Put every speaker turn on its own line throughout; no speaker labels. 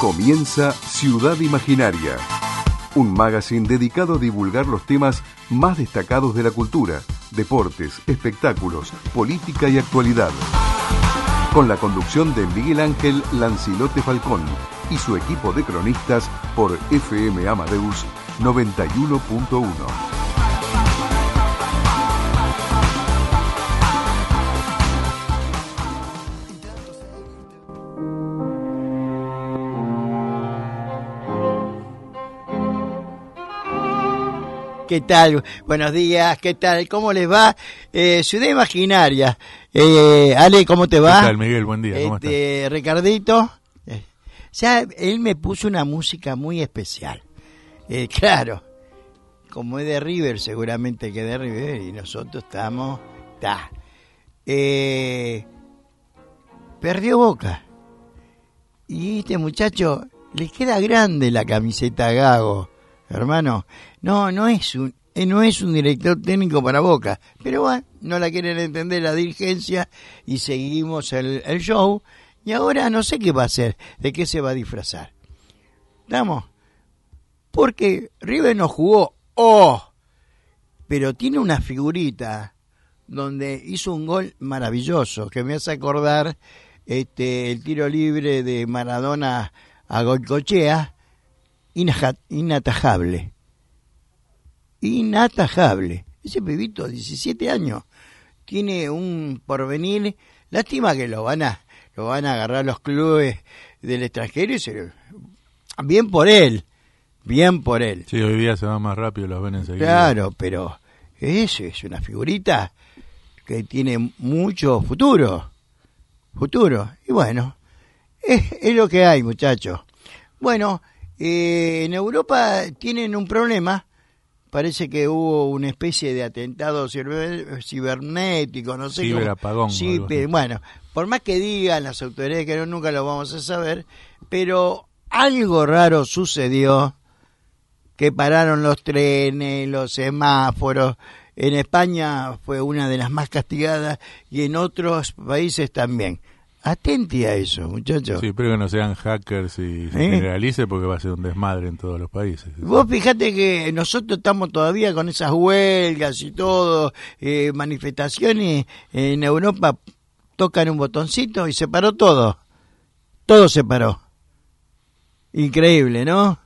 Comienza Ciudad Imaginaria, un magazine dedicado a divulgar los temas más destacados de la cultura, deportes, espectáculos, política y actualidad. Con la conducción de Miguel Ángel Lancilote Falcón y su equipo de cronistas por FM Amadeus 91.1.
¿Qué tal? Buenos días, ¿qué tal? ¿Cómo les va? Ciudad Imaginaria. Ale, ¿cómo te va?
¿Qué tal, Miguel? Buen día, ¿cómo estás?
Ricardito. Ya él me puso una música muy especial. Claro, como es de River, seguramente que de River, y nosotros estamos... perdió Boca. Y este muchacho, le queda grande la camiseta a Gago. Hermano, no es un director técnico para Boca, pero bueno, no la quieren entender la dirigencia y seguimos el show, y ahora no sé qué va a hacer, de qué se va a disfrazar. ¿Estamos? Porque River no jugó, pero tiene una figurita donde hizo un gol maravilloso, que me hace acordar el tiro libre de Maradona a Goicoechea. Inatajable. Ese pibito, 17 años, tiene un porvenir. Lástima que lo van a agarrar los clubes del extranjero y bien por él.
Sí, hoy día se va más rápido, los ven enseguida.
Claro, pero eso es una figurita que tiene mucho futuro. Y bueno, es lo que hay, muchachos. Bueno, en Europa tienen un problema. Parece que hubo una especie de atentado cibernético, no sé.
Ciberapagón.
Sí, bueno, por más que digan las autoridades que nunca lo vamos a saber, pero algo raro sucedió, que pararon los trenes, los semáforos. En España fue una de las más castigadas y en otros países también. Atenti a eso, muchachos.
Sí, espero que no sean hackers y se generalice, porque va a ser un desmadre en todos los países.
Vos fijate que nosotros estamos todavía con esas huelgas y todo, manifestaciones. En Europa tocan un botoncito y se paró todo. Todo se paró. Increíble, ¿no?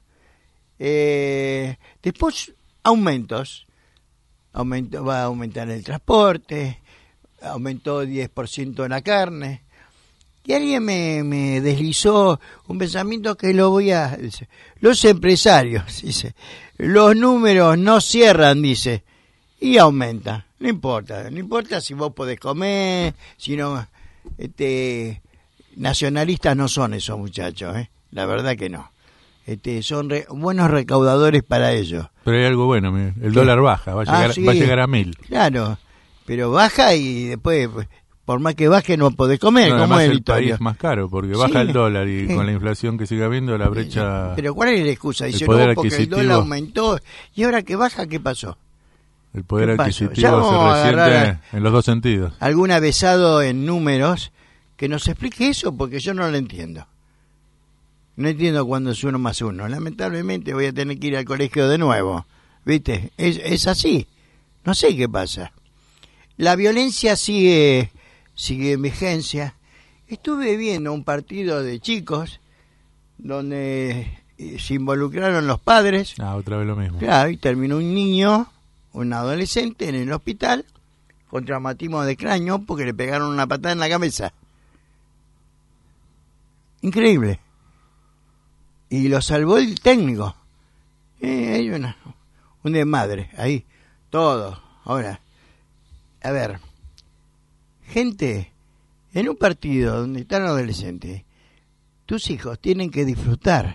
Después, aumentos. Va a aumentar el transporte, aumentó 10% la carne. Y alguien me deslizó un pensamiento que dice, los empresarios, dice, los números no cierran, dice, y aumenta. No importa si vos podés comer, si no, nacionalistas no son esos muchachos, la verdad que no. Son buenos recaudadores para ellos.
Pero hay algo bueno, mire, el dólar baja, va a llegar a 1.000.
Claro, pero baja y después... Por más que baje no podés comer,
no,
como es
el país más caro, porque baja el dólar y con la inflación que sigue habiendo, la brecha...
Pero ¿cuál es la excusa? Dice, no, porque el dólar aumentó, y ahora que baja, ¿qué pasó?
El poder adquisitivo se resiente en los dos sentidos.
Algún avesado en números que nos explique eso, porque yo no lo entiendo. No entiendo cuándo es 1 más 1. Lamentablemente voy a tener que ir al colegio de nuevo, ¿viste? Es así. No sé qué pasa. La violencia sigue en vigencia. Estuve viendo un partido de chicos donde se involucraron los padres.
Otra vez lo mismo.
Claro, y terminó un adolescente en el hospital con traumatismo de cráneo porque le pegaron una patada en la cabeza. Increíble. Y lo salvó el técnico. Hay un desmadre ahí. Todo. Ahora, a ver, gente, en un partido donde están adolescentes, tus hijos tienen que disfrutar.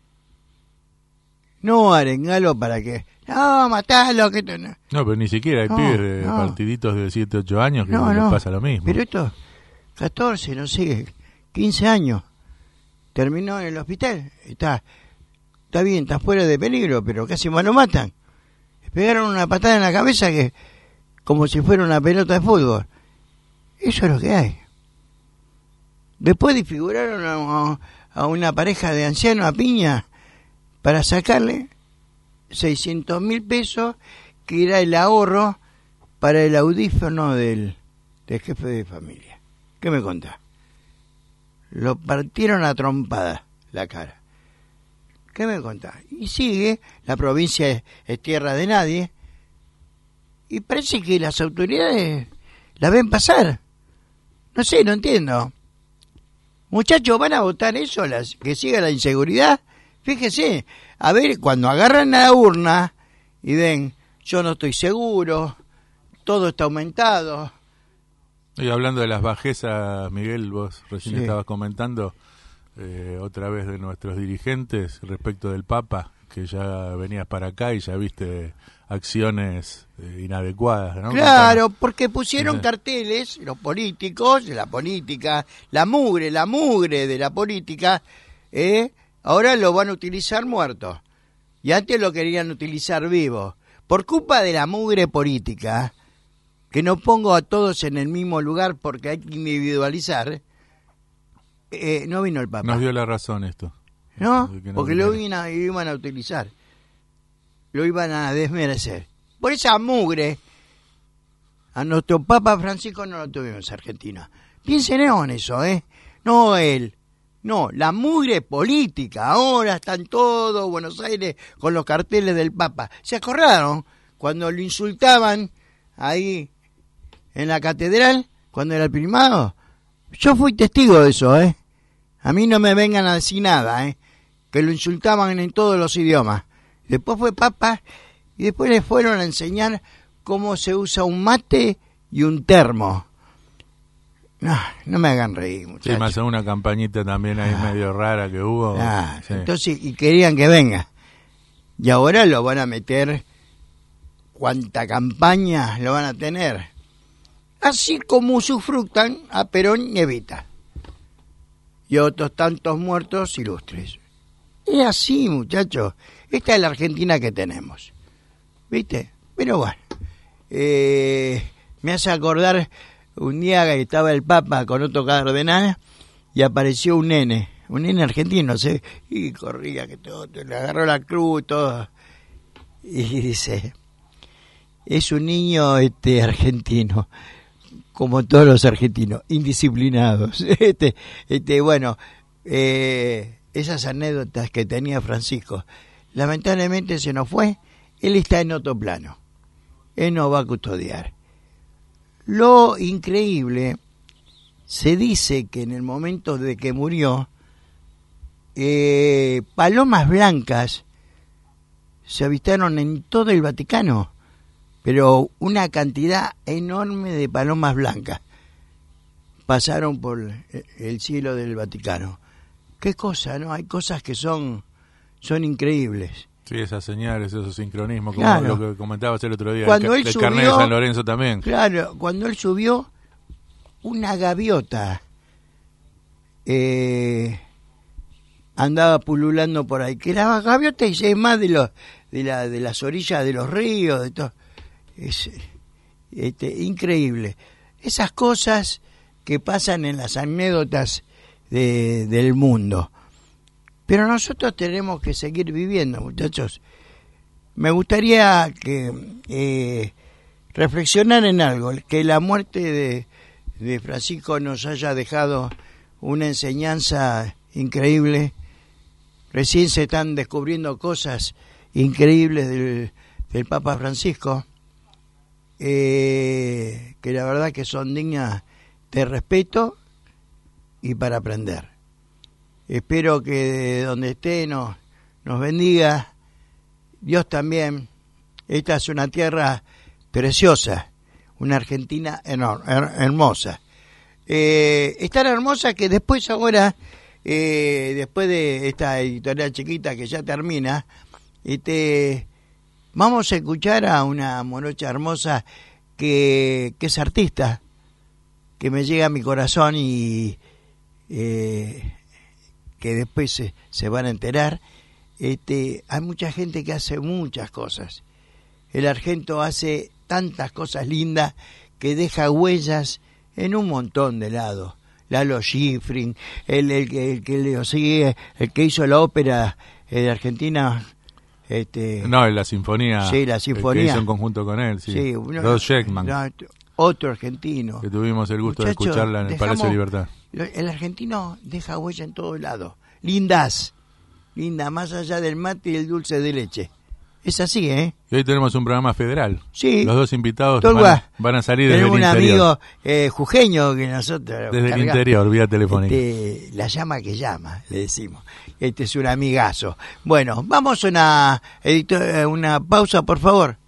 No arengalo para que... No, matalo.
No, pero ni siquiera hay pibes de partiditos de 7, 8 años que les pasa lo mismo.
Pero esto, 14, no sé, 15 años, terminó en el hospital. Está bien, está fuera de peligro, pero casi lo matan. Le pegaron una patada en la cabeza que como si fuera una pelota de fútbol. Eso es lo que hay. Después desfiguraron a una pareja de ancianos a piña para sacarle 600.000 pesos, que era el ahorro para el audífono del jefe de familia. ¿Qué me contás? Lo partieron a trompada la cara. ¿Qué me contás? Y sigue, la provincia es tierra de nadie, y parece que las autoridades la ven pasar. No sé, no entiendo. Muchachos, ¿van a votar eso? ¿Que siga la inseguridad? Fíjese, a ver, cuando agarran a la urna y ven, yo no estoy seguro, todo está aumentado.
Y hablando de las bajezas, Miguel, vos recién
Sí.
estabas comentando otra vez de nuestros dirigentes respecto del Papa, que ya venías para acá y ya viste acciones inadecuadas, ¿no?
Claro, porque pusieron
Sí.
carteles, los políticos, la política, la mugre de la política, ahora lo van a utilizar muertos. Y antes lo querían utilizar vivo. Por culpa de la mugre política, que no pongo a todos en el mismo lugar porque hay que individualizar, no vino el Papa.
Nos dio la razón esto.
¿No?
De que no
Porque
viniera.
lo iban a utilizar. Lo iban a desmerecer. Por esa mugre, a nuestro Papa Francisco no lo tuvimos en Argentina. Piensen en eso, No él. No, la mugre política. Ahora están todos Buenos Aires con los carteles del Papa. ¿Se acordaron cuando lo insultaban ahí en la catedral, cuando era el primado? Yo fui testigo de eso, A mí no me vengan a decir nada, que lo insultaban en todos los idiomas. Después fue Papa y después le fueron a enseñar cómo se usa un mate y un termo. No me hagan reír, muchachos.
Sí, más una campañita también ahí medio rara que hubo. Sí.
Entonces, y querían que venga. Y ahora lo van a meter, cuánta campaña lo van a tener. Así como usufructan a Perón y Evita. Y otros tantos muertos ilustres. Es así, muchachos. Esta es la Argentina que tenemos. ¿Viste? Pero bueno. Me hace acordar un día que estaba el Papa con otro cardenal y apareció un nene argentino, ¿sí? Y corría, que todo, le agarró la cruz, todo. Y dice, es un niño argentino, como todos los argentinos, indisciplinados. Bueno, esas anécdotas que tenía Francisco, lamentablemente se nos fue. Él está en otro plano, él nos va a custodiar. Lo increíble, se dice que en el momento de que murió, palomas blancas se avistaron en todo el Vaticano, pero una cantidad enorme de palomas blancas pasaron por el cielo del Vaticano. Qué cosa, ¿no? Hay cosas que son increíbles.
Sí, esas señales, esos sincronismos, como
Claro.
lo que comentabas el otro día,
Cuando él
del
subió,
carnet de San Lorenzo también.
Claro, cuando él subió, una gaviota andaba pululando por ahí, que la gaviota y es más de las orillas de los ríos, de todo. Es increíble. Esas cosas que pasan en las anécdotas del mundo. Pero nosotros tenemos que seguir viviendo, muchachos. Me gustaría que reflexionar en algo, que la muerte de Francisco nos haya dejado una enseñanza increíble. Recién se están descubriendo cosas increíbles del Papa Francisco, que la verdad que son dignas de respeto y para aprender. Espero que de donde esté nos bendiga. Dios también. Esta es una tierra preciosa, una Argentina hermosa. Es tan hermosa que después ahora, después de esta editorial chiquita que ya termina, vamos a escuchar a una morocha hermosa que es artista, que me llega a mi corazón y que después se van a enterar. Hay mucha gente que hace muchas cosas. El argento hace tantas cosas lindas que deja huellas en un montón de lados. Lalo Schifrin, el que le sigue, el que hizo la ópera de Argentina.
No, la sinfonía.
Sí, la sinfonía.
Que hizo en conjunto con él, sí.
Sí,
Rod Sheckman.
Otro argentino.
Que tuvimos el gusto
Muchacho,
de escucharla en el Palacio de Libertad.
El argentino deja huella en todos lados. Linda, más allá del mate y el dulce de leche. Es así, ¿eh?
Y hoy tenemos un programa federal.
Sí.
Los dos invitados van a salir desde el
interior. Tenemos un
amigo
jujeño que nosotros...
Desde el interior, vía telefónica.
La llama que llama, le decimos. Este es un amigazo. Bueno, vamos a una pausa, por favor.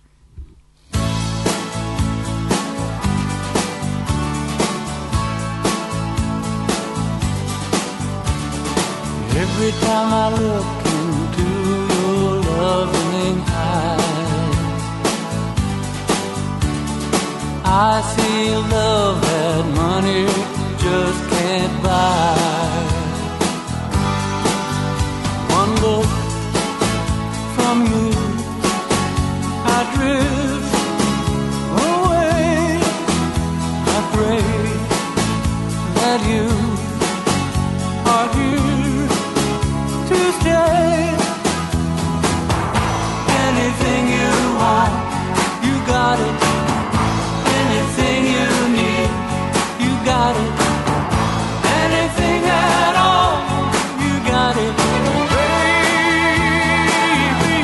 Every time I look into your loving eyes, I see love that money just can't buy. One look from you, I drift away. I pray that you are here to stay. Anything you want, you got it. Anything you need, you got it. Anything at all, you got it, baby.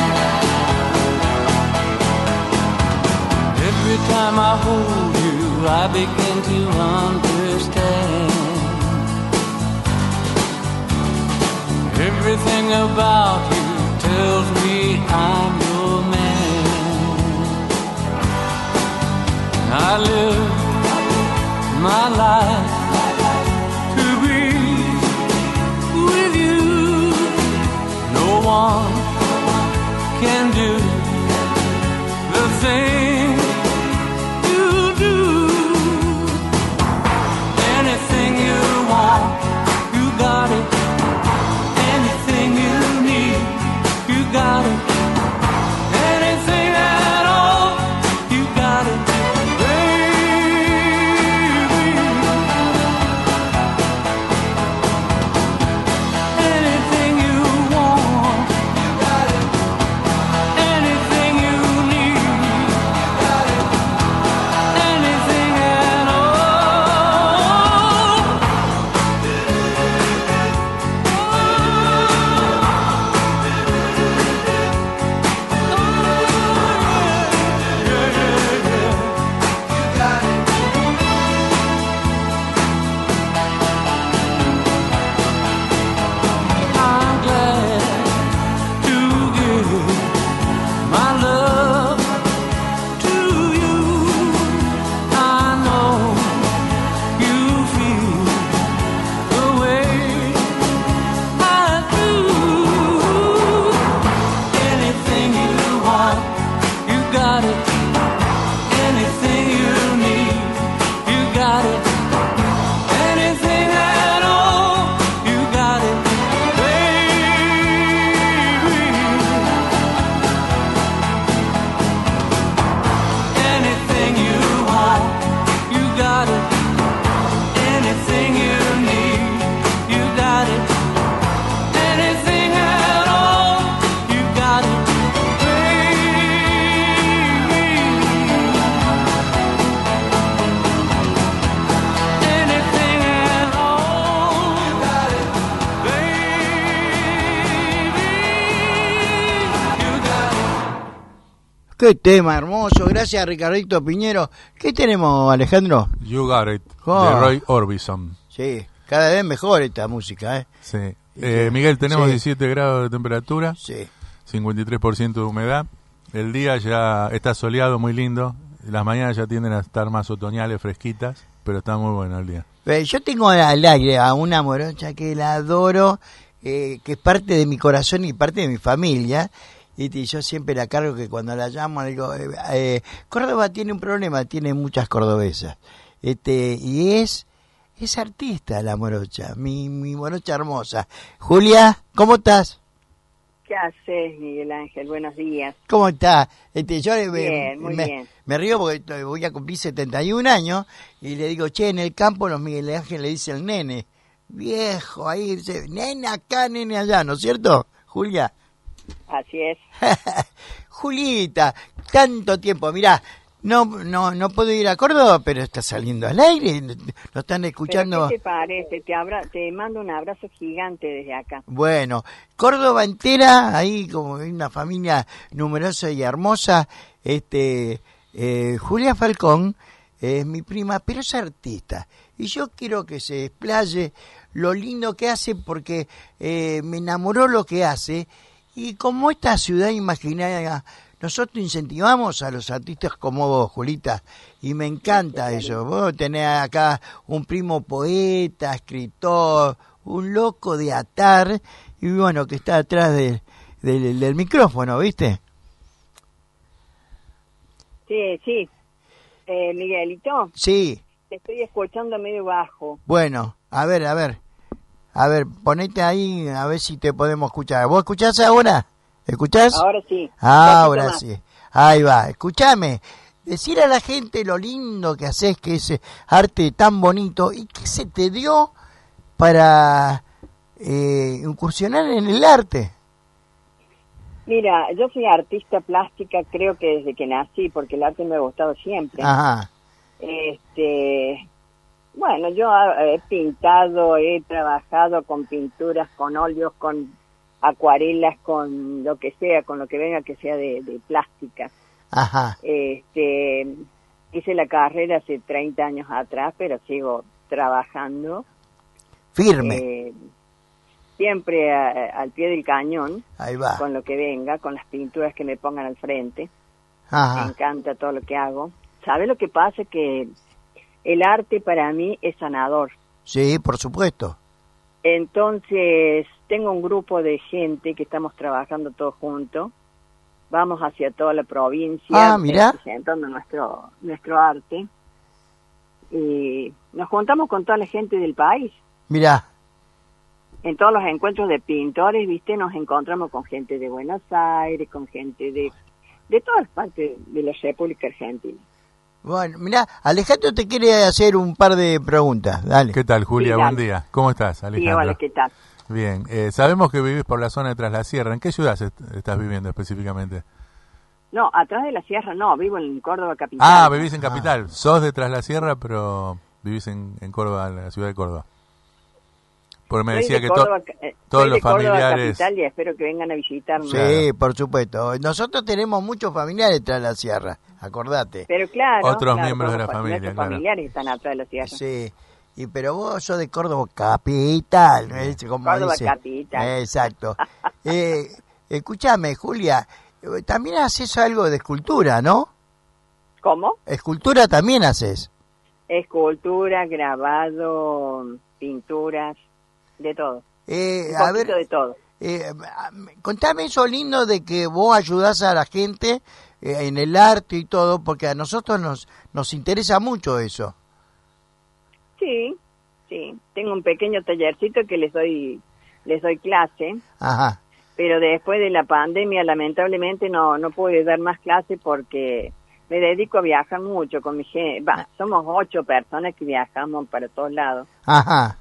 Every time I hold you, I begin to understand. Everything about you tells me I'm your man. I live my life to be with you. No one can do the thing you do. Anything you want, you got it. Got it. Anything at all, you got it, baby. Anything you want, you got it. Anything you need, you got it. Anything at all.
Qué tema hermoso, gracias Ricardito Piñero. ¿Qué tenemos, Alejandro?
You Got It, de Roy Orbison.
Sí, cada vez mejor esta música, ¿eh?
Sí. Miguel, tenemos
Sí.
17 grados de temperatura,
Sí.
53% de humedad. El día ya está soleado, muy lindo. Las mañanas ya tienden a estar más otoñales, fresquitas, pero está muy bueno el día.
Yo tengo al aire a una morocha que la adoro, que es parte de mi corazón y parte de mi familia. Y yo siempre la cargo, que cuando la llamo le digo, Córdoba tiene un problema, tiene muchas cordobesas. Y es artista la morocha, mi morocha hermosa. Julia, ¿cómo estás?
¿Qué haces, Miguel Ángel? Buenos días.
¿Cómo está? Yo
Bien, muy bien.
me río porque voy a cumplir 71 años y le digo, che, en el campo los Miguel Ángel le dicen nene. Viejo, ahí dice, nene acá, nene allá, ¿no es cierto, Julia?
Así es.
Julita, tanto tiempo, mirá, no puedo ir a Córdoba, pero está saliendo al aire, lo están escuchando.
¿Pero qué te parece? Te mando un abrazo gigante desde acá.
Bueno, Córdoba entera, ahí como una familia numerosa y hermosa, Julia Falcón es mi prima, pero es artista, y yo quiero que se explaye lo lindo que hace, porque me enamoró lo que hace, y como esta ciudad imaginaria, nosotros incentivamos a los artistas como vos, Julita, y me encanta eso. Vos tenés acá un primo poeta, escritor, un loco de atar, y bueno, que está atrás del micrófono, ¿viste?
Sí. Miguelito,
Sí.
te estoy escuchando medio bajo.
Bueno, a ver, ponete ahí, a ver si te podemos escuchar. ¿Vos escuchás ahora? ¿Escuchás?
Ahora sí.
Ahora sí. Ahí va. Escuchame. Decir a la gente lo lindo que haces, que ese arte tan bonito, y qué se te dio para incursionar en el arte.
Mira, yo soy artista plástica, creo que desde que nací, porque el arte me ha gustado siempre.
Ajá.
Bueno, yo he pintado, he trabajado con pinturas, con óleos, con acuarelas, con lo que sea, con lo que venga que sea de plástica.
Ajá.
Hice la carrera hace 30 años atrás, pero sigo trabajando.
Firme.
Siempre al pie del cañón.
Ahí va.
Con lo que venga, con las pinturas que me pongan al frente.
Ajá.
Me encanta todo lo que hago. ¿Sabes lo que pasa? Que el arte para mí es sanador.
Sí, por supuesto.
Entonces, tengo un grupo de gente que estamos trabajando todos juntos. Vamos hacia toda la provincia,
mirá.
presentando nuestro arte. Y nos juntamos con toda la gente del país.
Mirá.
En todos los encuentros de pintores, ¿viste? Nos encontramos con gente de Buenos Aires, con gente de todas partes de la República Argentina.
Bueno, mirá, Alejandro te quiere hacer un par de preguntas, dale.
¿Qué tal, Julia?
Sí,
Buen
dale.
día. ¿Cómo estás, Alejandro?
Sí, hola, ¿qué tal?
Bien. Sabemos que vivís por la zona de Tras la Sierra. ¿En qué ciudad estás viviendo específicamente?
No, atrás de la sierra no, vivo en Córdoba capital.
Vivís en Capital. Sos de Tras la Sierra, pero vivís en Córdoba, en la ciudad de Córdoba. Porque me
Soy
decía
de
que
Córdoba,
todos
soy
los
de Córdoba
familiares...
capital y espero que vengan a visitarnos.
Sí, por supuesto. Nosotros tenemos muchos familiares tras la sierra, acordate.
Pero claro,
Otros
claro,
miembros de la
todos
familia,
nuestros
claro.
familiares están atrás de la sierra.
Sí. Pero vos sos de Córdoba capital, ¿no? Como
Córdoba
dice.
capital.
Exacto. Escúchame, Julia, también haces algo de escultura, ¿no?
¿Cómo?
Escultura también haces.
Escultura, grabado, pinturas, de todo. Un
A
poquito
ver,
de todo.
contame eso lindo de que vos ayudás a la gente en el arte y todo, porque a nosotros nos interesa mucho eso.
Sí. Tengo un pequeño tallercito que les doy clase,
Ajá.
pero después de la pandemia lamentablemente no pude dar más clase porque me dedico a viajar mucho con mi gente. Somos 8 personas que viajamos para todos lados.
Ajá.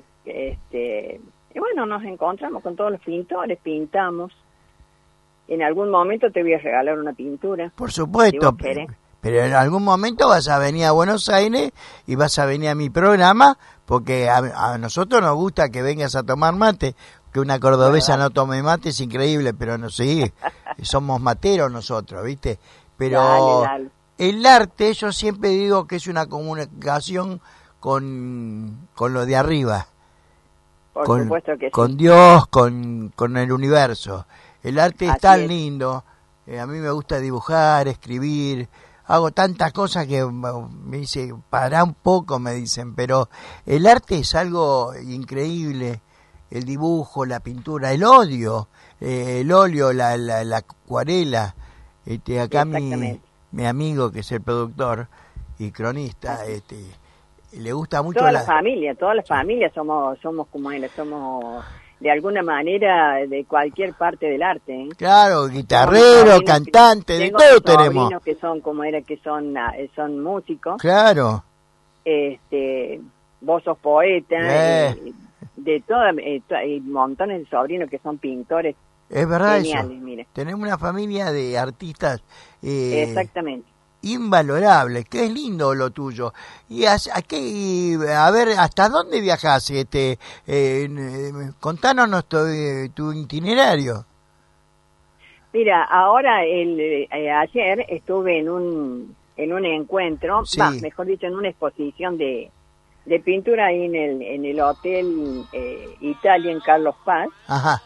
Y bueno, nos encontramos con todos los pintores, pintamos. En algún momento te voy a regalar una pintura.
Por
si
supuesto,
vos querés.
pero en algún momento vas a venir a Buenos Aires y vas a venir a mi programa, porque a nosotros nos gusta que vengas a tomar mate, que una cordobesa no tome mate es increíble, pero no sí, somos materos nosotros, ¿viste? Pero
Dale.
el arte, yo siempre digo que es una comunicación con lo de arriba.
Por supuesto que sí.
Con Dios, con el universo. El arte es
Así
tan
es.
lindo. A mí me gusta dibujar, escribir. Hago tantas cosas que me dice, pará un poco, me dicen. Pero el arte es algo increíble. El dibujo, la pintura, el óleo, la acuarela. Acá mi amigo, que es el productor y cronista, le gusta mucho
Todas las familias somos como él, de alguna manera de cualquier parte del arte. ¿Eh?
Claro,
Tengo
guitarrero,
sobrinos
cantante, de
tengo
todo
unos
tenemos.
sobrinos que son como era que son músicos.
Claro.
Vos sos poeta, de toda, hay montones de sobrinos que son pintores
Es verdad
geniales,
eso.
mire.
Tenemos una familia de artistas
Exactamente.
invalorables, que es lindo lo tuyo. Y a ver, ¿hasta dónde viajás? Contanos tu itinerario.
Mira, ahora ayer estuve en un encuentro,
Sí.
mejor dicho, en una exposición de pintura ahí en el hotel Italia en Carlos Paz.
Ajá.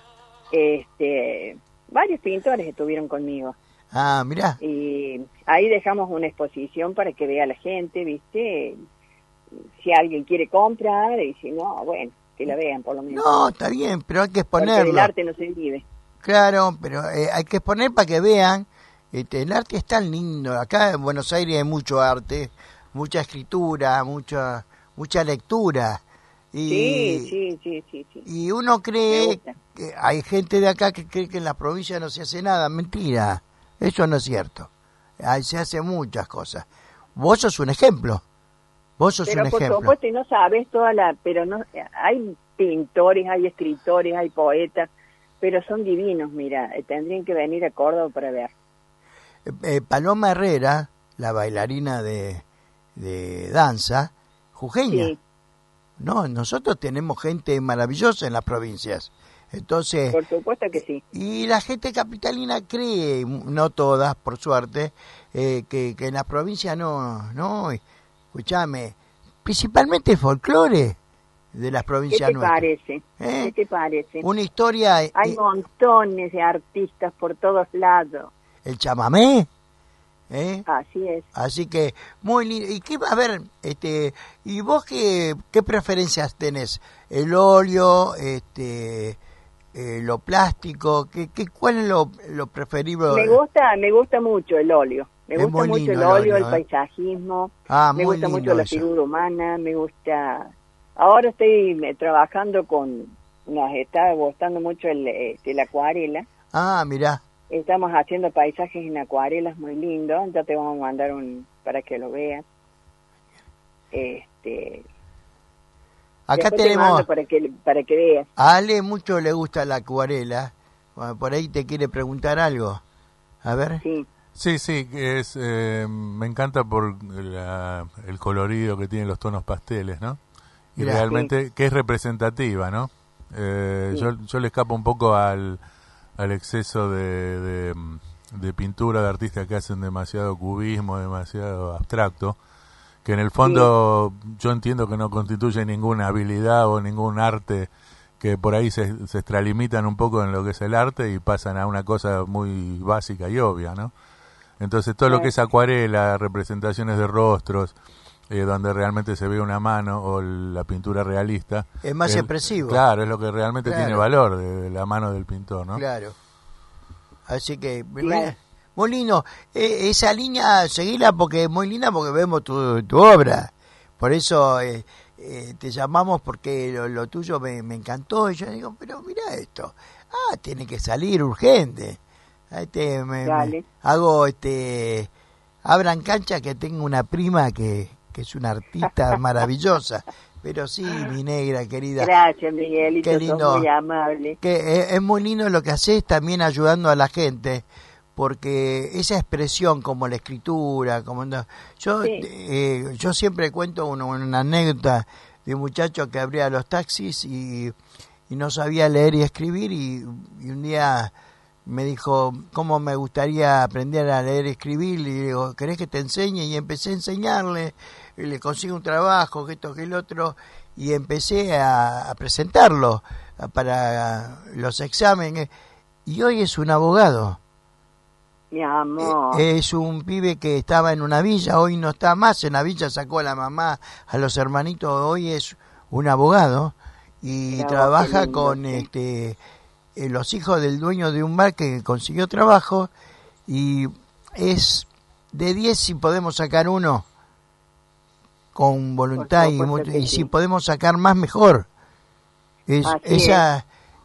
Varios pintores estuvieron conmigo.
Ah, mirá.
Y ahí dejamos una exposición para que vea la gente, ¿viste? Si alguien quiere comprar y si no, bueno, que la vean por lo menos.
No, está bien, pero hay que
Porque
exponerlo.
el arte no se vive.
Claro, pero hay que exponer para que vean. El arte es tan lindo. Acá en Buenos Aires hay mucho arte, mucha escritura, mucha lectura.
Sí.
Y uno
Me
cree
gusta.
que hay gente de acá que cree que en la provincia no se hace nada. Mentira, eso no es cierto. Ahí se hacen muchas cosas. Vos sos un ejemplo.
Pero
un
por
ejemplo.
supuesto, y no sabes pero no, hay pintores, hay escritores, hay poetas, pero son divinos, mira, tendrían que venir a Córdoba para ver.
Paloma Herrera, la bailarina de danza, jujeña.
Sí,
No, nosotros tenemos gente maravillosa en las provincias. Entonces,
por supuesto que sí.
y la gente capitalina cree, no todas, por suerte, que en las provincias no, escúchame, principalmente el folclore de las
¿Qué
provincias
te
nuestras.
parece? ¿Qué te parece?
Una historia,
Hay montones de artistas por todos lados.
el chamamé,
Así es.
así que muy lindo. Y a ver, ¿y vos qué preferencias tenés? El óleo, lo plástico, ¿cuál es lo preferible?
Me gusta mucho el óleo. Me
Es
gusta
muy
mucho
lindo
el
el
óleo, el
óleo,
paisajismo.
muy
Me gusta
lindo
mucho la
eso.
figura humana. Me gusta. Ahora estoy trabajando nos está gustando mucho la acuarela.
Ah, mirá.
Estamos haciendo paisajes en acuarelas muy lindos. Ya te vamos a mandar para que lo veas.
Acá
Después te
tenemos,
mando para que veas.
a Ale mucho le gusta la acuarela. Bueno, por ahí te quiere preguntar algo. A ver.
Sí.
Sí, que me encanta por el colorido que tienen los tonos pasteles, ¿no? Y
Mirá.
realmente que es representativa, ¿no?
Sí.
Yo le escapo un poco al exceso de pintura de artistas que hacen demasiado cubismo, demasiado abstracto, que en el fondo yo entiendo que no constituye ninguna habilidad o ningún arte, que por ahí se extralimitan un poco en lo que es el arte y pasan a una cosa muy básica y obvia, ¿no? Entonces todo lo que es acuarela, representaciones de rostros, donde realmente se ve una mano, o la pintura realista,
Es más expresivo.
Claro, es lo que realmente
Claro.
tiene valor de la mano del pintor, ¿no?
Claro. Así que,
Claro.
muy lindo. Esa línea, seguila porque es muy linda, porque vemos tu obra. Por eso te llamamos, porque lo tuyo me encantó. Y yo digo, pero mira esto. Tiene que salir urgente.
Dale.
Hago abran cancha, que tengo una prima que es una artista maravillosa. Pero sí, mi negra querida.
Gracias, Miguelito.
Qué lindo.
Sos muy amable.
Que es muy lindo lo que haces, también ayudando a la gente, porque esa expresión como la escritura, yo siempre cuento una anécdota de un muchacho que abría los taxis y no sabía leer y escribir, y un día me dijo, ¿cómo me gustaría aprender a leer y escribir? Y le digo, ¿querés que te enseñe? Y empecé a enseñarle, y le consigo un trabajo, que esto, que el otro, y empecé a presentarlo para los exámenes, y hoy es un abogado.
Mi amor.
Es un pibe que estaba en una villa, hoy no está más en la villa, sacó a la mamá, a los hermanitos, hoy es un abogado, y
Qué
trabaja
lindo,
con
sí.
los hijos del dueño de un bar que consiguió trabajo, y es de 10 si podemos sacar uno con voluntad,
Por supuesto que
y
sí.
si podemos sacar más mejor.
Así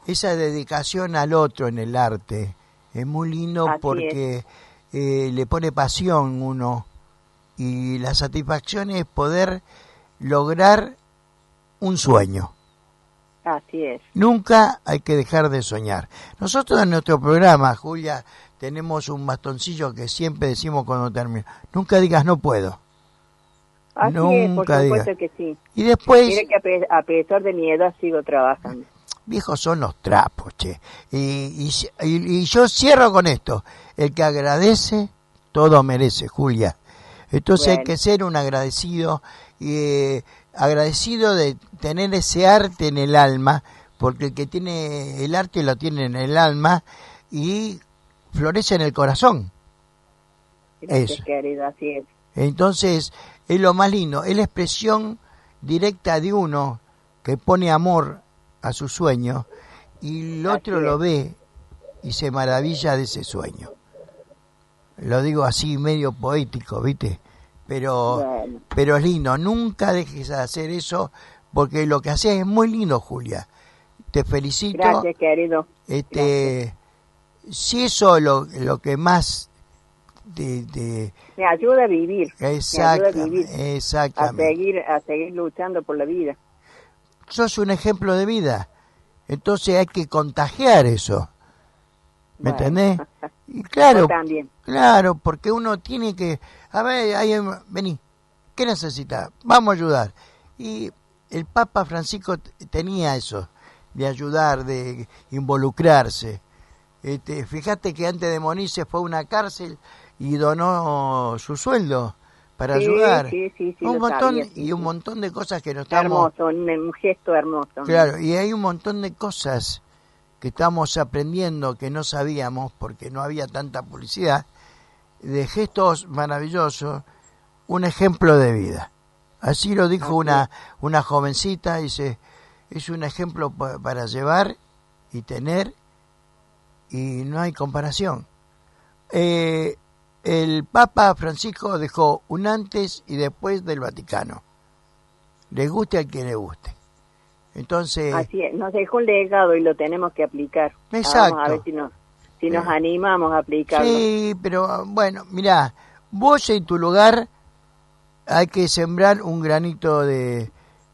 esa dedicación al otro en el arte es muy lindo
Así
porque le pone pasión uno y la satisfacción es poder lograr un sueño.
Así es.
Nunca hay que dejar de soñar. Nosotros en nuestro programa, Julia, tenemos un bastoncillo que siempre decimos cuando termina. Nunca digas no puedo.
Así es, por
Nunca
supuesto
digas.
que sí.
Y después,
Mira que a pesar de mi edad sigo trabajando.
viejos son los trapos, che. Y yo cierro con esto. El que agradece, todo merece, Julia. Entonces hay
Bueno.
que ser un agradecido, agradecido de tener ese arte en el alma, porque el que tiene el arte lo tiene en el alma y florece en el corazón.
Gracias,
Eso.
querido, así es.
Entonces es lo más lindo, es la expresión directa de uno que pone amor a su sueño y el otro
Así es.
lo ve y se maravilla de ese sueño. Lo digo así medio poético, ¿viste?
Bueno.
Pero es lindo, nunca dejes de hacer eso porque lo que haces es muy lindo, Julia. Te felicito.
Gracias, querido.
Si eso es lo que más te
Me ayuda a vivir. Me ayuda a vivir.
Exactamente.
A seguir luchando por la vida.
Sos un ejemplo de vida. Entonces hay que contagiar eso. ¿Me
Bueno.
entendés? Y claro,
Yo también.
claro, porque uno tiene que... A ver, vení, ¿qué necesitas? Vamos a ayudar. Y el Papa Francisco tenía eso, de ayudar, de involucrarse. Fíjate que antes de morir se fue a una cárcel y donó su sueldo para ayudar.
Sí,
un
lo
montón
sabía, sí,
y un
sí.
montón de cosas que nos estamos...
Hermoso, un gesto hermoso.
Claro, y hay un montón de cosas que estamos aprendiendo que no sabíamos porque no había tanta publicidad, de gestos maravillosos, un ejemplo de vida. Así lo dijo una jovencita, dice, es un ejemplo para llevar y tener y no hay comparación. El Papa Francisco dejó un antes y después del Vaticano. Le guste al que le guste. Entonces,
Así es, nos dejó un legado y lo tenemos que aplicar.
Exacto.
Vamos a ver si nos animamos a aplicarlo.
sí, pero bueno, mirá, vos en tu lugar hay que sembrar un granito de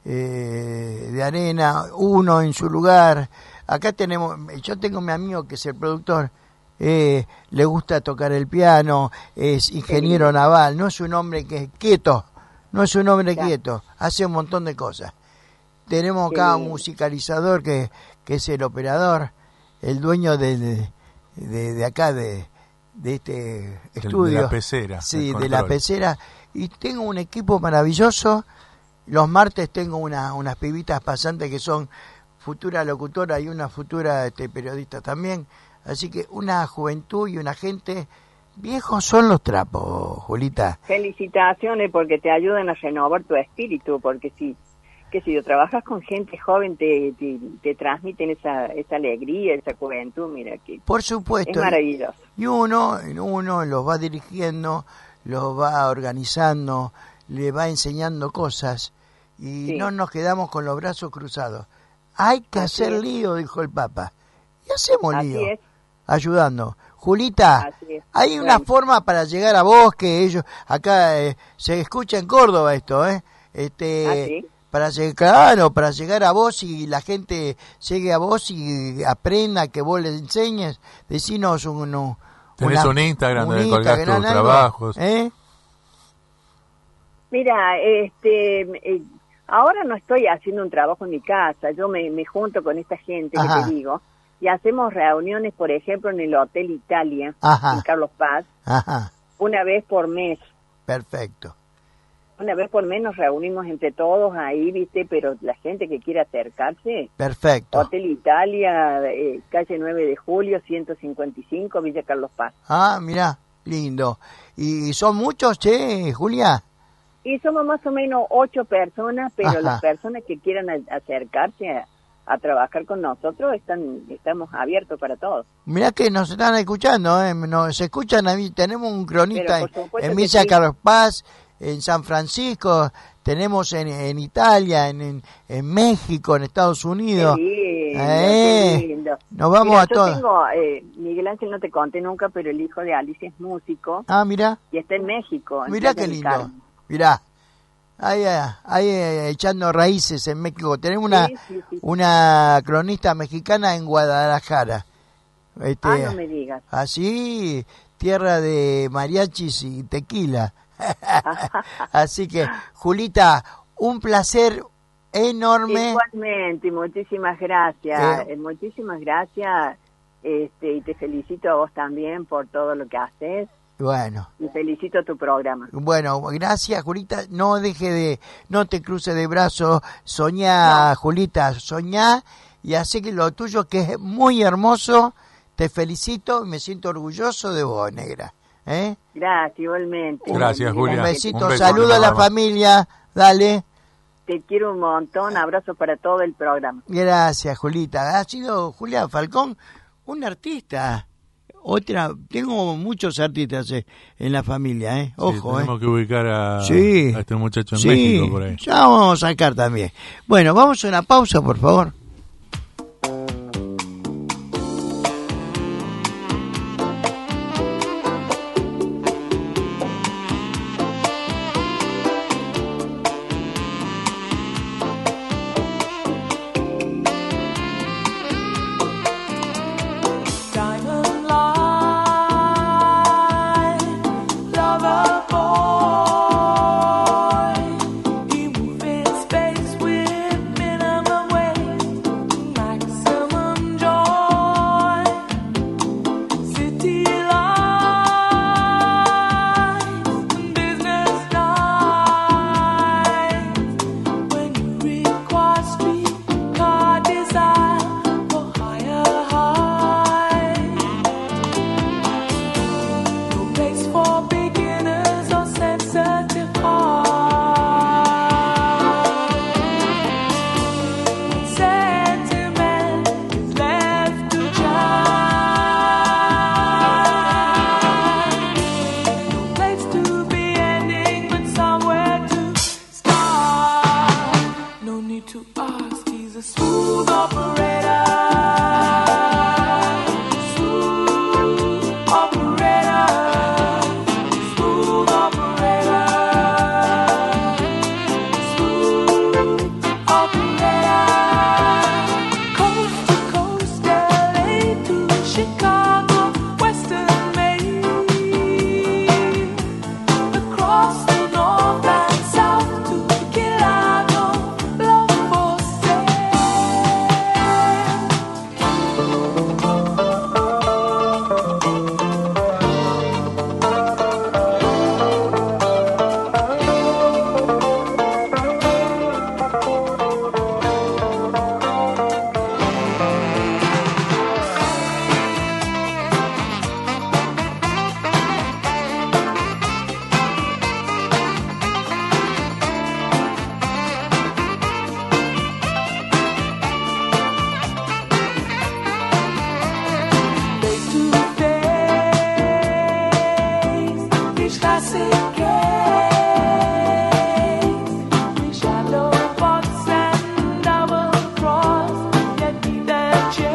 arena, uno en su lugar. Acá yo tengo mi amigo que es el productor, le gusta tocar el piano, es ingeniero naval, no es un hombre que es quieto, no es un hombre quieto, hace un montón de cosas. Tenemos acá un musicalizador que es el operador, el dueño de acá, de este estudio.
De la pecera.
Sí, de la pecera. Y tengo un equipo maravilloso. Los martes tengo unas pibitas pasantes que son futura locutora y una futura periodista también. Así que una juventud y una gente... Viejos son los trapos, Julita.
Felicitaciones porque te ayudan a renovar tu espíritu, porque si trabajas con gente joven te transmiten esa alegría, esa juventud, mira que
por supuesto.
Es maravilloso.
Y uno los va dirigiendo, los va organizando, le va enseñando cosas y no nos quedamos con los brazos cruzados. Hay que hacer lío, dijo el Papa. Y hacemos lío, ayudando. Julita, hay una forma para llegar a vos que ellos, acá se escucha en Córdoba esto, para llegar a vos y la gente llegue a vos y aprenda, que vos les enseñes, decinos
tenés un Instagram donde colgás tus trabajos.
Mira, ahora no estoy haciendo un trabajo en mi casa, yo me junto con esta gente que te digo, y hacemos reuniones, por ejemplo, en el Hotel Italia, en Carlos Paz, una vez por mes.
Perfecto.
Una vez por mes nos reunimos entre todos ahí, ¿viste? Pero la gente que quiera acercarse.
Perfecto.
Hotel Italia, calle 9 de Julio, 155, Villa Carlos Paz.
Mirá, lindo. ¿Y son muchos, Julia?
Y somos más o menos 8 personas, pero las personas que quieran acercarse a trabajar con nosotros estamos abiertos para todos.
Mirá que nos están escuchando, se escuchan, tenemos un cronista en Villa Carlos Paz, en San Francisco, tenemos en Italia, en México, en Estados Unidos.
qué lindo.
Nos vamos
Mira,
a todos.
Yo tengo, Miguel Ángel, no te conté nunca, pero el hijo de Alicia es músico
Ah, mirá.
y está en México. en
Mirá
Playa
qué
del
lindo.
Carmen.
Mirá. Ahí echando raíces en México. Tenemos
Sí.
una cronista mexicana en Guadalajara.
No me digas.
Así, tierra de mariachis y tequila. Así que, Julita, un placer enorme.
Igualmente, muchísimas gracias. Muchísimas gracias. Y te felicito a vos también por todo lo que haces.
Bueno.
Y felicito tu programa.
Bueno, gracias, Julita. No te cruces de brazos. Soñá, Julita, soñá y hacé que lo tuyo, que es muy hermoso. Te felicito y me siento orgulloso de vos, negra.
Gracias, igualmente.
Gracias, Julia.
Un besito,
Un beso,
saludo a la
mamá.
familia. Dale.
Te quiero un montón. Abrazo para todo el programa.
Gracias, Julita. Ha sido Julia Falcón, un artista. Tengo muchos artistas en la familia, ojo,
Tenemos que ubicar a
Sí.
este muchacho en
Sí,
México por ahí.
ya vamos a sacar también. Bueno, vamos a una pausa, por favor.
Diamond line, lover boy. He moves in space with minimum waste, maximum joy. City lights, business nights. When you require streetcar design for higher heights. No place for beginners or sensitive hearts. Sentiment is left to chance. No place to be ending, but somewhere to start. No need to ask, he's a smooth operator. Smooth operator. Smooth operator. Smooth operator. Coast to coast, LA to Chicago, Western Maine. Across the north and south to Chicago, love for sale. Face to face, each classic case. We shadow box and double cross, yet neither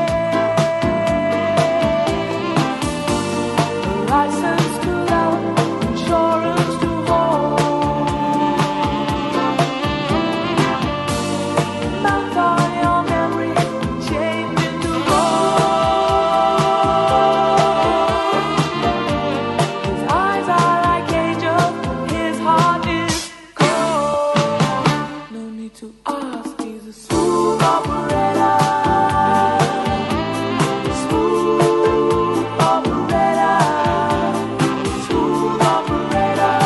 change. License to love, insurance to hold. Mount on your memory, change into gold. His eyes are like angels, his heart is cold. No need to ask, he's a smooth operator. Smooth operator. Smooth operator.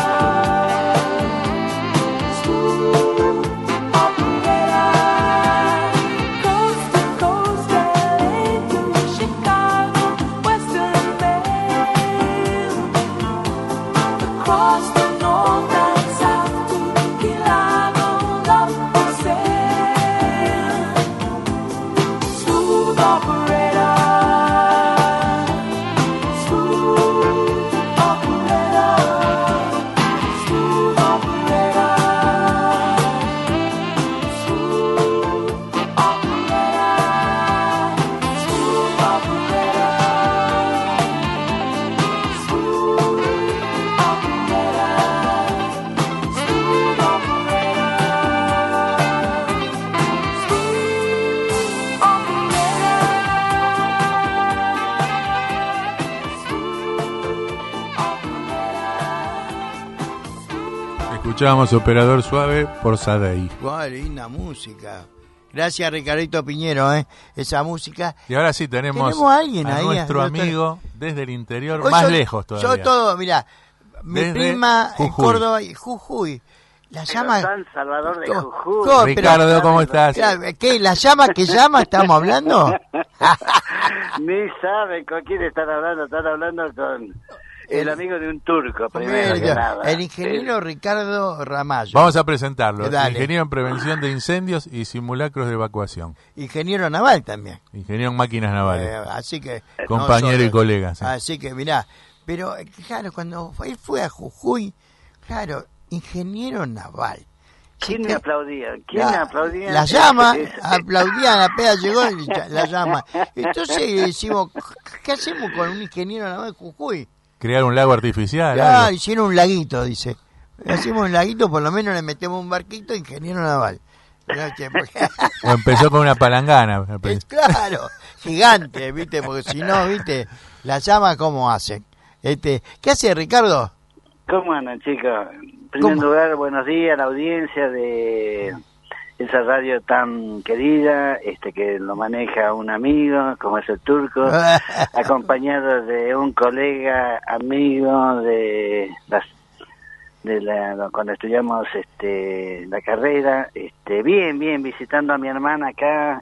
Smooth operator. Coast to coast, LA to Chicago, Western Maine. Across the north and south to Chicago, love for sale.
Escuchábamos Operador Suave por Sadei.
¡Guau, linda música! Gracias, Ricardito Piñero, esa música.
Y ahora sí tenemos
a alguien
a
ahí,
nuestro
doctor.
amigo desde el interior,
Hoy
más
yo-
lejos todavía.
Yo todo, mira, mi
Desde
prima en
Jujuy.
Córdoba y Jujuy. La llama...
San Salvador de
Co-
Jujuy.
co-
Ricardo, ¿cómo estás?
Claro, ¿qué? ¿La llama que llama? ¿Estamos hablando?
Ni saben con quién están hablando con el amigo de un turco, primero que nada.
El ingeniero Ricardo Ramallo.
Vamos a presentarlo.
Dale.
Ingeniero en prevención de incendios y simulacros de evacuación.
Ingeniero naval también.
Ingeniero en máquinas navales.
Así que...
Compañero
no
y colega. Sí.
Así que, mirá, pero claro, cuando él fue a Jujuy, claro, ingeniero naval.
¿Quién
Sí,
me aplaudía? ¿Quién me aplaudía?
La llama, aplaudían, apenas llegó la llama. Entonces decimos, ¿qué hacemos con un ingeniero naval de Jujuy?
Crear un lago artificial.
Ah,
algo.
hicieron un laguito, dice. Hacemos un laguito, por lo menos le metemos un barquito, ingeniero naval. Mirá, che, porque-
O empezó con una palangana.
Es claro, gigante, ¿viste? Porque si no, ¿viste? Las llamas, ¿cómo hacen? ¿Qué hace Ricardo?
¿Cómo andan, chicos? En primer
¿Cómo?
lugar, buenos días a la audiencia de esa radio tan querida, que lo maneja un amigo, como es el turco, acompañado de un colega, amigo cuando estudiamos la carrera, bien, visitando a mi hermana acá,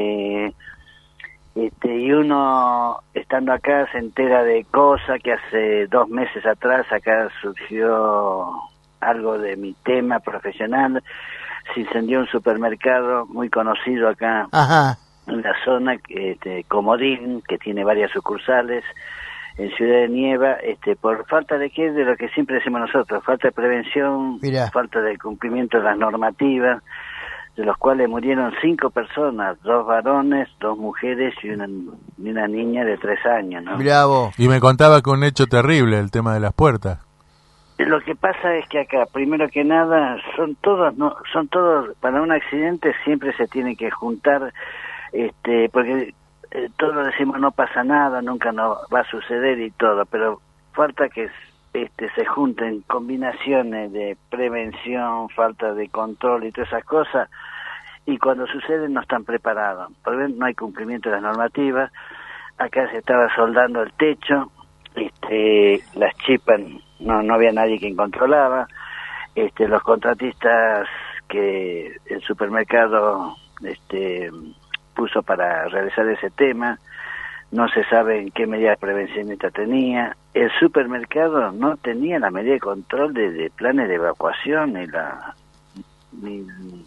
y uno estando acá se entera de cosas que hace 2 meses atrás acá surgió algo de mi tema profesional. Se incendió un supermercado muy conocido acá
Ajá.
en la zona, Comodín, que tiene varias sucursales en Ciudad de Nieva, por falta de qué, de lo que siempre decimos nosotros, falta de prevención,
Mirá.
falta de cumplimiento de las normativas, de los cuales murieron 5 personas, 2 varones, 2 mujeres y una niña de 3 años, ¿no?
Mirá vos.
Y me contaba que un hecho terrible, el tema de las puertas.
Lo que pasa es que acá, primero que nada, son todos, para un accidente siempre se tienen que juntar, porque todos decimos no pasa nada, nunca no va a suceder y todo, pero falta que se junten combinaciones de prevención, falta de control y todas esas cosas, y cuando suceden no están preparados, porque no hay cumplimiento de las normativas. Acá se estaba soldando el techo, las chipas no había nadie quien controlaba, los contratistas que el supermercado puso para realizar ese tema, no se sabe en qué medida de prevención tenía. El supermercado no tenía la medida de control de planes de evacuación ni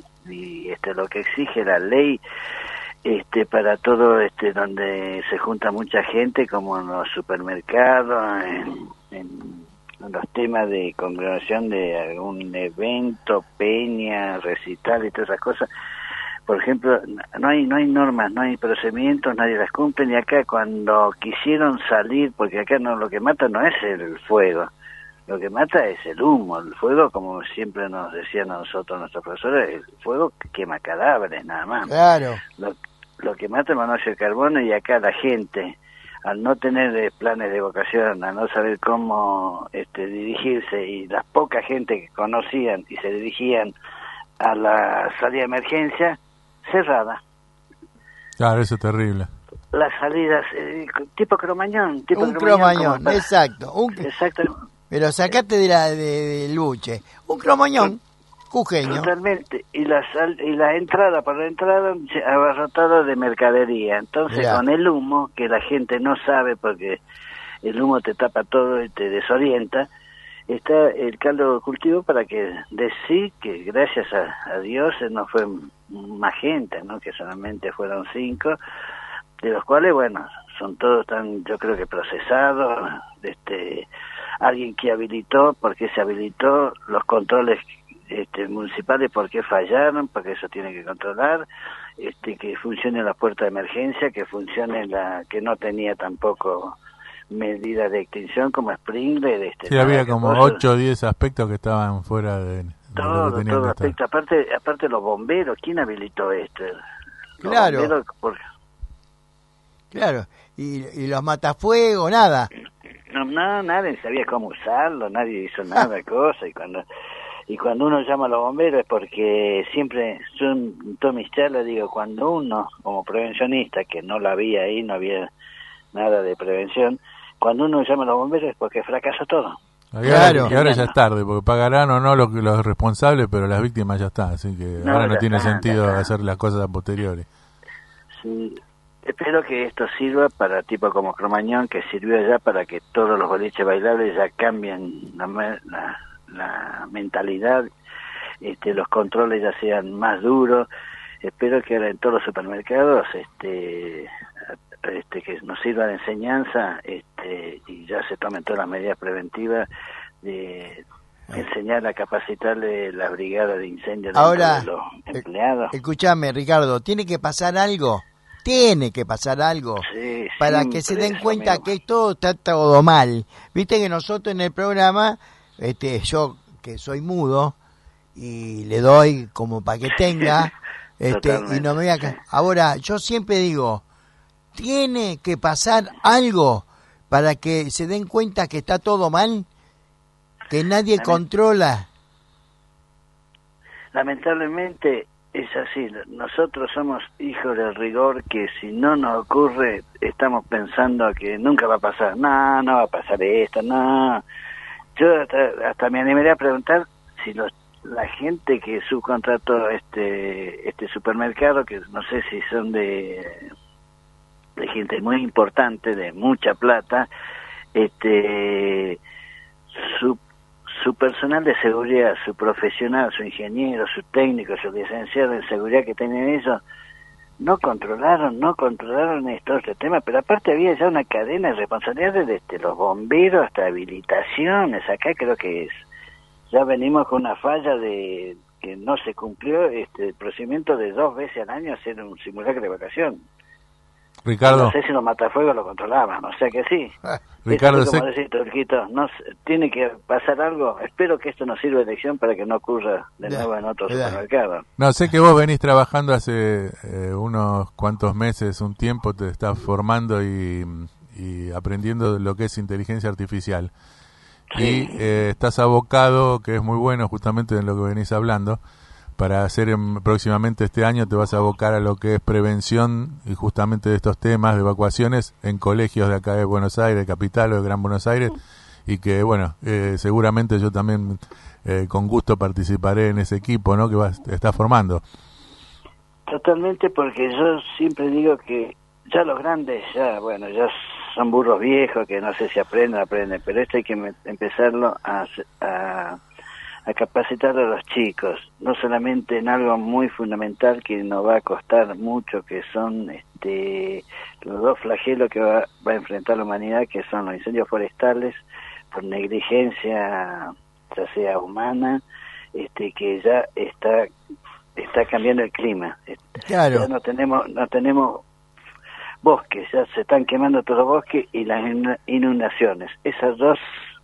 lo que exige la ley para todo donde se junta mucha gente, como en los supermercados, en los temas de congregación de algún evento, peña, recital y todas esas cosas. Por ejemplo, no hay normas, no hay procedimientos, nadie las cumple, y acá cuando quisieron salir, porque acá lo que mata no es el fuego, lo que mata es el humo. El fuego, como siempre nos decían a nosotros nuestros profesores, el fuego quema cadáveres nada más.
Claro.
Lo que mata es el monóxido de carbono, y acá la gente, al no tener planes de evacuación, al no saber cómo dirigirse, y la poca gente que conocían y se dirigían a la salida de emergencia, cerrada.
Claro, eso es terrible.
Las salidas, tipo cromañón.
Un cromañón,
como
exacto.
Exacto,
Pero sacate de Luche. Un cromañón, jujeño.
totalmente. Y la entrada, por la entrada, abarrotado de mercadería. Entonces,
Mirá.
con el humo, que la gente no sabe porque el humo te tapa todo y te desorienta, está el caldo de cultivo para que decir que gracias a Dios no fue más gente, ¿no? Que solamente fueron 5, de los cuales, bueno, son todos tan, yo creo que procesados, alguien que habilitó, por qué se habilitó, los controles municipales, por qué fallaron, porque eso tiene que controlar, que funcione la puerta de emergencia, que funcione que no tenía tampoco medidas de extinción como Sprinkler.
Sí, había como 8 o 10 aspectos que estaban fuera de lo que tenían
todo
que estar.
aspecto. Aparte los bomberos, ¿quién habilitó esto? Los
Claro.
bomberos,
Claro. Y los matafuegos, nada.
no, nadie sabía cómo usarlo, nadie hizo nada de cosa, y cuando Y cuando uno llama a los bomberos es porque siempre, yo en todas mis charlas digo, cuando uno, como prevencionista, que no la había ahí, no había nada de prevención, cuando uno llama a los bomberos es porque fracasa todo.
Claro.
Y ahora ya es tarde, porque pagarán o no los responsables, pero las víctimas ya están, así que
No,
ahora no
ya
tiene
está,
sentido
ya está.
hacer las cosas a posteriori.
Sí, espero que esto sirva para tipo como Cromañón, que sirvió ya para que todos los boliches bailables ya cambien la mentalidad, los controles ya sean más duros. Espero que ahora en todos los supermercados que nos sirva de enseñanza y ya se tomen todas las medidas preventivas de enseñar a capacitarle la brigada de incendios
Ahora,
de los empleados.
Escúchame, Ricardo, tiene que pasar algo
Sí,
para que se
siempre
den
es lo
cuenta
mismo.
que todo está todo mal. Viste que nosotros en el programa, yo que soy mudo y le doy como para que tenga, y no me voy a
sí.
Ahora, yo siempre digo, tiene que pasar algo para que se den cuenta que está todo mal, que nadie controla.
Lamentablemente es así. Nosotros somos hijos del rigor, que si no nos ocurre estamos pensando que nunca va a pasar. No va a pasar esto, no. Yo hasta me animaría a preguntar si la gente que subcontrató este supermercado, que no sé si son de gente muy importante, de mucha plata, su personal de seguridad, su profesional, su ingeniero, su técnico, su licenciado en seguridad que tienen ellos, no controlaron todo este tema, pero aparte había ya una cadena de responsabilidades desde los bomberos hasta habilitaciones. Acá creo que ya venimos con una falla de que no se cumplió el procedimiento de 2 veces al año hacer un simulacro de vacación.
Ricardo,
No sé si los matafuegos lo controlaban, o sea que sí.
Ricardo,
Eso, como decís, Turquito, tiene que pasar algo. Espero que esto nos sirva de lección para que no ocurra de nuevo en otro supermercado.
no sé que vos venís trabajando hace unos cuantos meses, un tiempo, te estás formando y aprendiendo lo que es inteligencia artificial.
Sí.
Y estás abocado, que es muy bueno justamente en lo que venís hablando, para hacer próximamente este año te vas a abocar a lo que es prevención y justamente de estos temas de evacuaciones en colegios de acá de Buenos Aires, capital o de Gran Buenos Aires, y que bueno, seguramente yo también con gusto participaré en ese equipo, ¿no? Que está formando.
Totalmente, porque yo siempre digo que ya los grandes, ya son burros viejos que no sé si aprenden, pero esto hay que empezarlo a capacitar a los chicos, no solamente en algo muy fundamental que nos va a costar mucho, que son los 2 flagelos que va a enfrentar la humanidad, que son los incendios forestales por negligencia, ya sea humana, que ya está cambiando el clima.
Claro.
Ya no tenemos bosques, ya se están quemando todos los bosques y las inundaciones. Esas dos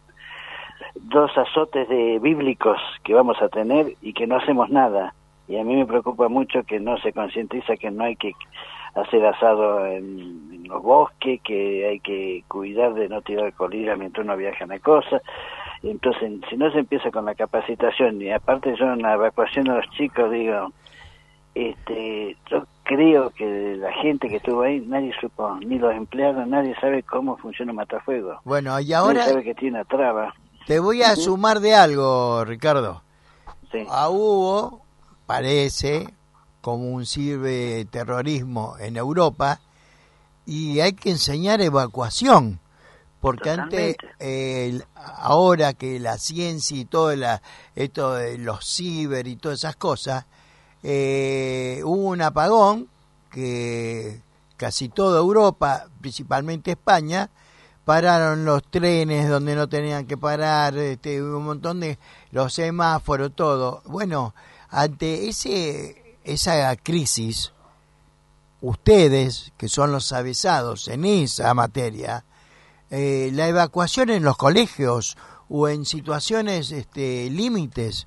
azotes bíblicos que vamos a tener y que no hacemos nada. Y a mí me preocupa mucho que no se concientiza que no hay que hacer asado en los bosques, que hay que cuidar de no tirar colilla mientras uno viaja en la cosa. Entonces, si no se empieza con la capacitación, y aparte yo en la evacuación de los chicos digo, yo creo que la gente que estuvo ahí, nadie supo, ni los empleados, nadie sabe cómo funciona un matafuego.
Bueno, y ahora
Nadie sabe que tiene una traba.
te voy a sumar de algo, Ricardo.
Sí.
Hubo, parece, como un ciberterrorismo en Europa, y hay que enseñar evacuación, porque antes, ahora que la ciencia y todo esto de los ciber y todas esas cosas, hubo un apagón que casi toda Europa, principalmente España, pararon los trenes donde no tenían que parar, un montón de los semáforos, todo. Bueno, ante esa crisis, ustedes, que son los avesados en esa materia, la evacuación en los colegios o en situaciones límites,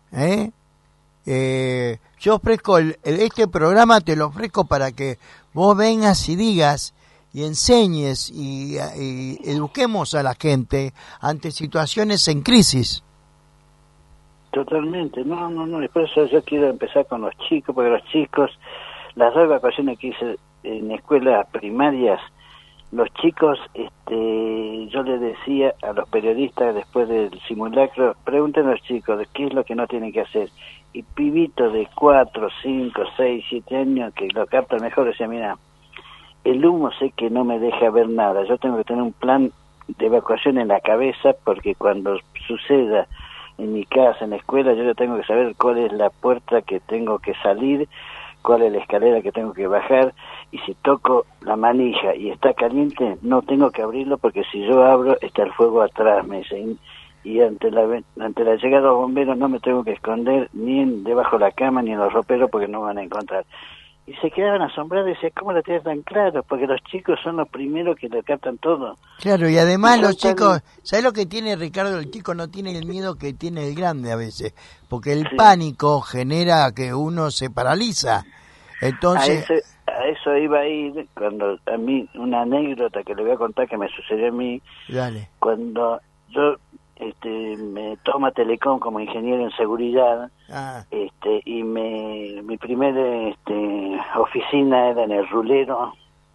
yo ofrezco este programa, te lo ofrezco para que vos vengas y digas y enseñes y eduquemos a la gente ante situaciones en crisis.
totalmente. No. Después yo quiero empezar con los chicos, porque los chicos, las 2 evacuaciones que hice en escuelas primarias, los chicos, yo les decía a los periodistas después del simulacro, pregunten a los chicos de qué es lo que no tienen que hacer. Y pibitos de 4, 5, 6, 7 años que lo captan mejor, decía, mira, el humo sé que no me deja ver nada, yo tengo que tener un plan de evacuación en la cabeza, porque cuando suceda en mi casa, en la escuela, yo ya tengo que saber cuál es la puerta que tengo que salir, cuál es la escalera que tengo que bajar, y si toco la manija y está caliente, no tengo que abrirlo, porque si yo abro está el fuego atrás, me dicen, y ante la llegada de los bomberos no me tengo que esconder ni debajo de la cama ni en los roperos, porque no van a encontrar. Y se quedaban asombrados y decían, ¿cómo lo tienes tan claro? Porque los chicos son los primeros que lo captan todo.
Claro, y además los chicos, ¿sabes lo que tiene Ricardo? El chico no tiene el miedo que tiene el grande a veces, porque el pánico genera que uno se paraliza. Entonces,
a eso iba a ir, cuando a mí, una anécdota que le voy a contar que me sucedió a mí,
dale.
Cuando yo me toma Telecom como ingeniero en seguridad, y mi primer oficina era en el Rulero,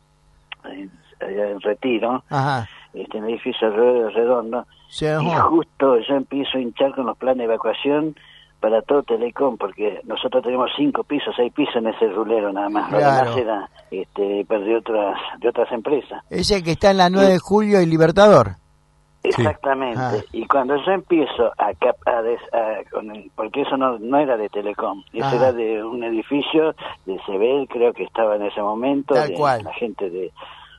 allá en Retiro, en el edificio redondo, y justo yo empiezo a hinchar con los planes de evacuación para todo Telecom, porque nosotros tenemos 5 pisos, 6 pisos en ese Rulero nada más,
claro.
Lo demás era de otras empresas.
Ese que está en la 9 de julio y Libertador.
Exactamente, y cuando yo empiezo porque eso no era de Telecom, eso era de un edificio de Sebel, creo que estaba en ese momento,
tal cual.
La gente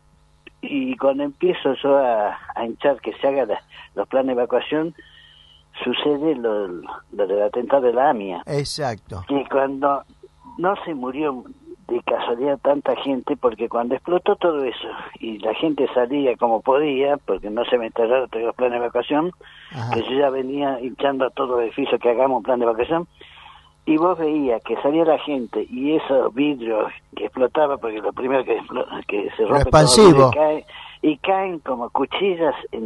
y cuando empiezo yo a hinchar que se haga los planes de evacuación, sucede lo del atentado de la AMIA.
Exacto.
Y cuando no se murió de casualidad tanta gente, porque cuando explotó todo eso y la gente salía como podía, porque no se me enterraron todos los planes de evacuación, que yo ya venía hinchando a todo el edificio que hagamos un plan de evacuación, y vos veías que salía la gente y esos vidrios que explotaban, porque lo primero que se rompe
expansivo,
y caen como cuchillas en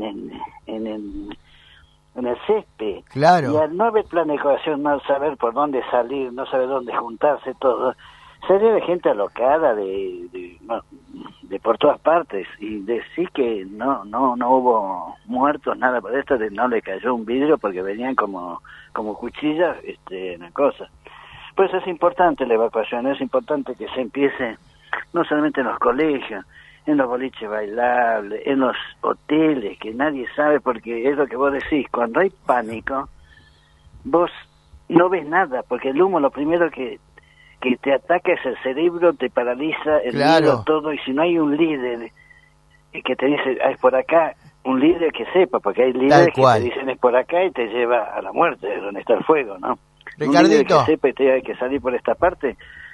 el césped.
Claro.
Y al no haber plan de evacuación, no saber por dónde salir, no saber dónde juntarse, todo, salía de gente alocada de por todas partes, y decir que no hubo muertos, nada por esto, no le cayó un vidrio porque venían como cuchillas, una cosa. Pues es importante la evacuación, es importante que se empiece no solamente en los colegios, en los boliches bailables, en los hoteles, que nadie sabe, porque es lo que vos decís, cuando hay pánico, vos no ves nada, porque el humo lo primero que te ataca es el cerebro, te paraliza el miedo, todo, y si no hay un líder que te dice, es por acá, un líder que sepa, porque hay líderes que te dicen es por acá y te lleva a la muerte, es donde está el fuego, ¿no?
Ricardito.
Un líder que sepa y te hay que salir por esta parte,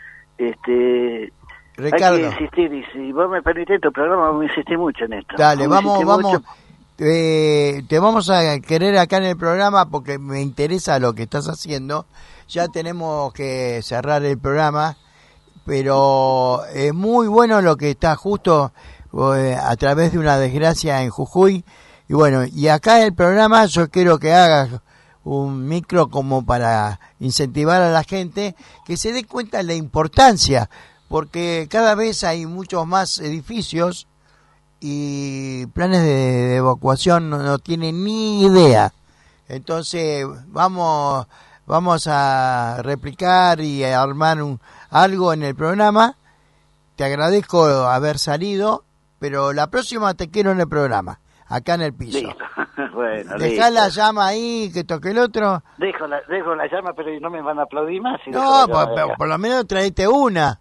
Ricardo,
hay que insistir, y si vos me permitís tu programa, vamos a insistir mucho en esto.
Dale, vamos, te vamos a querer acá en el programa porque me interesa lo que estás haciendo. Ya tenemos que cerrar el programa, pero es muy bueno lo que está justo a través de una desgracia en Jujuy. Y bueno, y acá en el programa yo quiero que hagas un micro como para incentivar a la gente que se dé cuenta de la importancia, porque cada vez hay muchos más edificios y planes de evacuación no tienen ni idea. Entonces vamos a replicar y a armar algo en el programa. Te agradezco haber salido, pero la próxima te quiero en el programa, acá en el piso.
Listo. Bueno,
dejá la llama ahí, que toque el otro.
Dejo la llama, pero no me van a aplaudir más. Si
no, por lo menos traete una.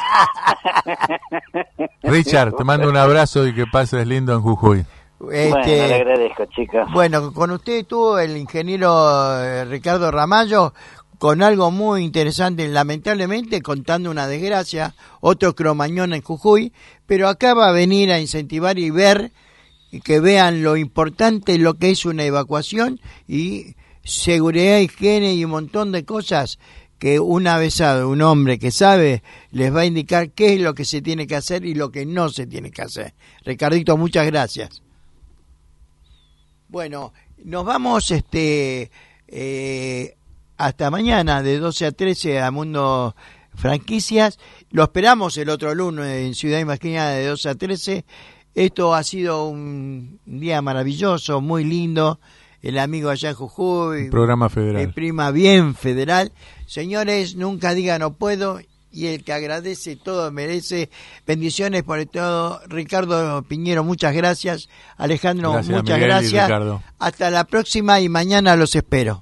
Richard, te mando un abrazo y que pases lindo en Jujuy.
Bueno, le agradezco, chicos.
Bueno, con usted estuvo el ingeniero Ricardo Ramallo con algo muy interesante, lamentablemente contando una desgracia, otro cromañón en Jujuy, pero acá va a venir a incentivar y ver, y que vean lo importante lo que es una evacuación y seguridad, higiene y un montón de cosas que una vez sabe, un hombre que sabe, les va a indicar qué es lo que se tiene que hacer y lo que no se tiene que hacer. Ricardito, muchas gracias. Bueno, nos vamos hasta mañana de 12 a 13 a Mundo Franquicias. Lo esperamos el otro lunes en Ciudad Imaginaria de 12 a 13. Esto ha sido un día maravilloso, muy lindo. El amigo allá en Jujuy.
Un programa federal.
El prima bien federal. Señores, nunca diga no puedo. Y el que agradece todo merece. Bendiciones por todo. Ricardo Piñero, muchas gracias. Alejandro,
Gracias,
muchas
Miguel y
gracias.
Ricardo.
Hasta la próxima y mañana los espero.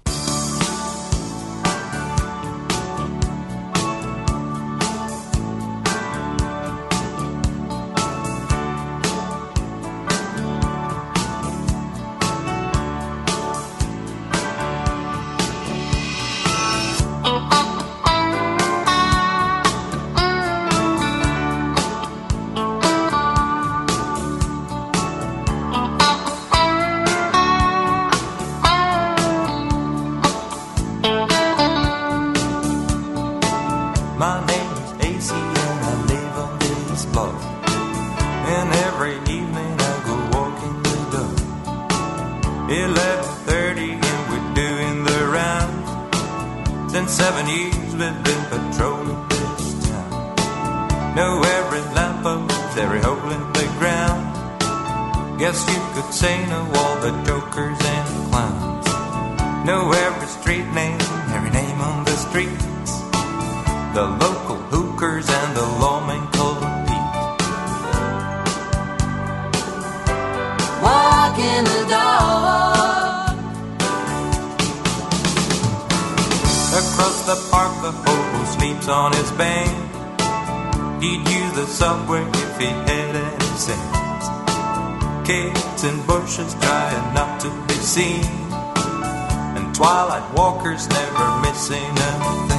My name is AC and I live on this block. And every evening I go walking the dog. 11:30 and we're doing the rounds. Since 7 years we've been patrolling this town. Know every lamppost, every hole in the ground. Guess you could say know all the jokers and clowns. Know every street name, every name on the streets. The local hookers and the lawmen called Pete.
Walk in the dog.
Across the park the hobo sleeps on his bank. He'd use the subway if he had any sense. Kids in bushes trying not to be seen, and twilight walkers never missing a thing.